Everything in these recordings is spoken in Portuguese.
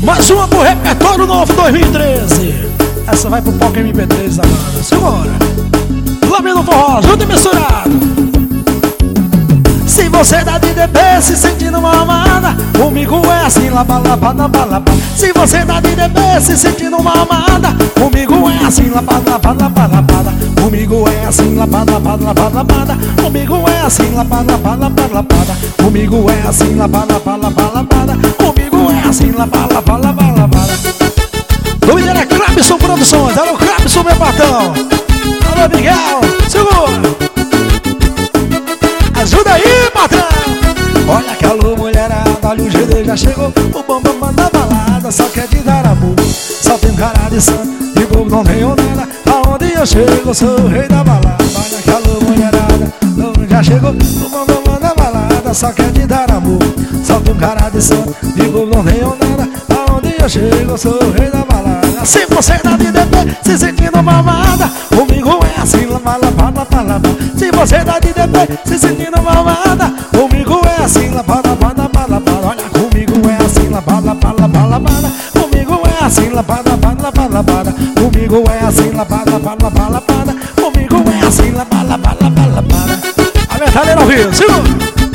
Mais uma pro repertório novo 2013. Essa vai pro Poca MP3 da banda. Simbora. Lamento forró, junto e misturado. Se você dá de DP se sentindo mal amada, comigo é assim, lapa, lapa, lapa, lapa. Se você dá de DP se sentindo mal amada, comigo é assim, lapa, lapa, lapa, lapa. Comigo é assim, lapa, lapa, lapa, lapa. Comigo é assim, lapa, lapa, lapa, lapa. Comigo é assim, lapa, lapa, lapa, lapa. Comigo é assim, lapa, lapa, lapa, lapa. Doideira é Crabson Produções. Alô, Crabson, meu patrão. Alô, Miguel, segura. Ajuda aí, patrão! Olha que alô, mulherada, olha o GD já chegou. O bambam da balada só quer te dar amor. Só tem cara de santo, de bobo não tenho nada. Aonde eu chego, eu sou o rei da balada. Olha que alô, mulherada, já chegou. O bambam da balada só quer te dar amor. Só tem cara de santo, de bobo não tenho nada. Aonde eu chego, eu sou o rei da balada. Se você dá de DP, se sentindo mamada, comigo é assim, lapa, lapa, lapa, lapa. Se você dá de DP, se sentindo mamada, comigo é assim, lapa, lapa, lapa, lapa. Olha, comigo é assim, lapa, lapa, lapa, lapa. Comigo é assim, lapa, lapa, lapa, lapa. Comigo é assim, lapa, lapa, lapa, lapa. Comigo é assim, lapa, lapa, lapa, lapa. A metaleira ao vivo, segura.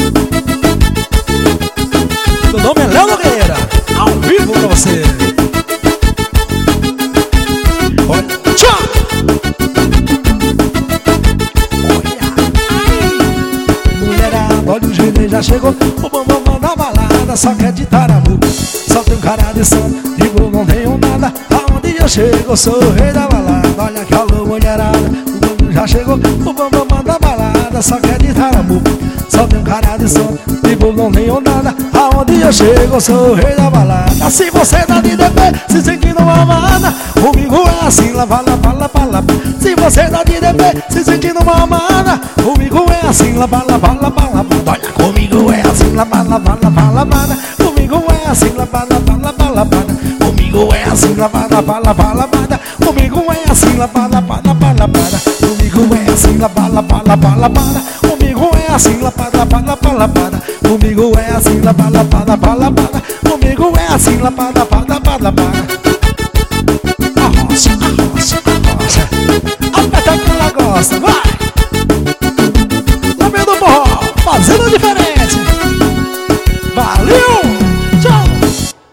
Meu nome é Léo Nogueira, ao vivo pra você. Olha o GD já chegou, o bambam da balada só quer te dar amor. Só tem cara de santo, de bobo não tenho nada. Aonde eu chego, eu sou o rei da balada. Olha que alô, mulherada, o bambam já chegou, o bambam da balada só quer te dar amor. Só tem cara de santo, de bobo não tenho nada. Aonde eu chego, eu sou o rei da balada. Se você dá de DP, se sentindo amada, comigo é assim, lava, lava, lava, lava. Se você dá de DP, se sentindo amada, comigo é assim, lava, lava, lava, lava. Olha, comigo é assim, lava, lava, lava, lava. Comigo é assim, lava, lava, lava, lava. Comigo é assim, lava, lava, lava, lava. Comigo é assim, lava, lava, lava, lava. Comigo é assim, lava, lava, lava, lava. Comigo é assim, lava, lava, lava, lava. Comigo é assim, lava, lava, lava, lava. Comigo é assim, lava, lava, lava, lava.